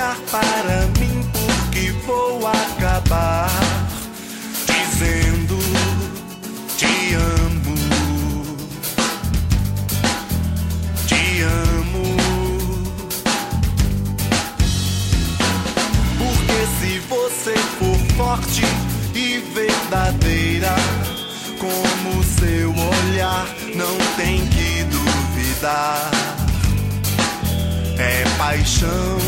olhar para mim, porque vou acabar dizendo te amo, te amo. Porque se você for forte e verdadeira, como seu olhar não tem que duvidar, é paixão.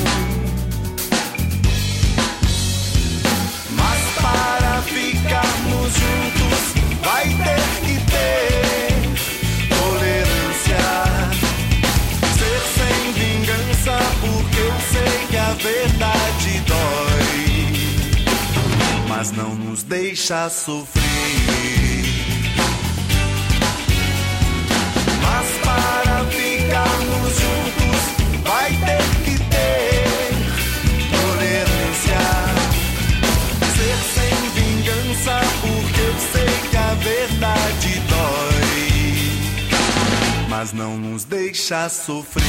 Mas para ficarmos juntos vai ter que ter tolerância, ser sem vingança, porque eu sei que a verdade dói, mas não nos deixa sofrer. Mas para ficarmos juntos vai ter que ter tolerância, ser sem vingança, porque eu sei que a verdade dói, mas não nos deixa sofrer.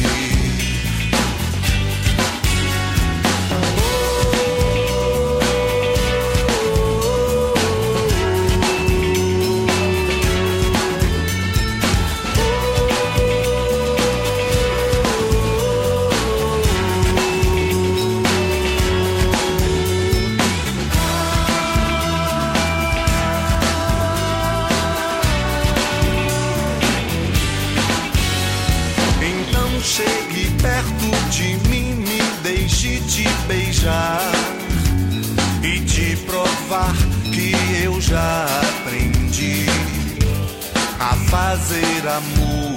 Chegue perto de mim, me deixe te beijar e te provar que eu já aprendi a fazer amor.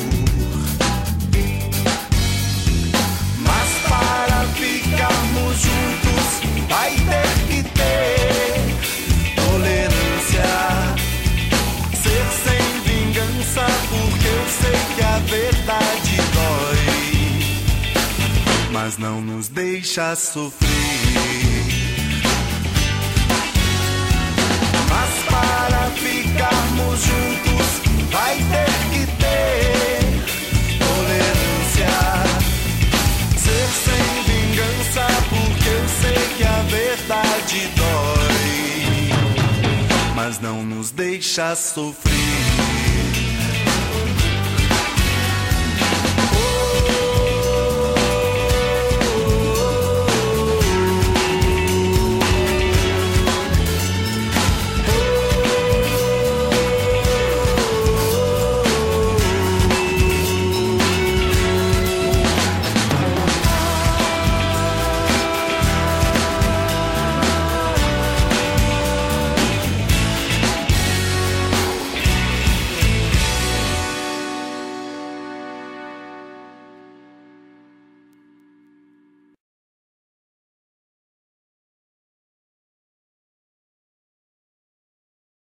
Mas para ficarmos juntos vai ter que ter tolerância, ser sem vingança, porque eu sei que a verdade dói, mas não nos deixa sofrer. Mas para ficarmos juntos vai ter que ter tolerância, ser sem vingança, porque eu sei que a verdade dói, mas não nos deixa sofrer.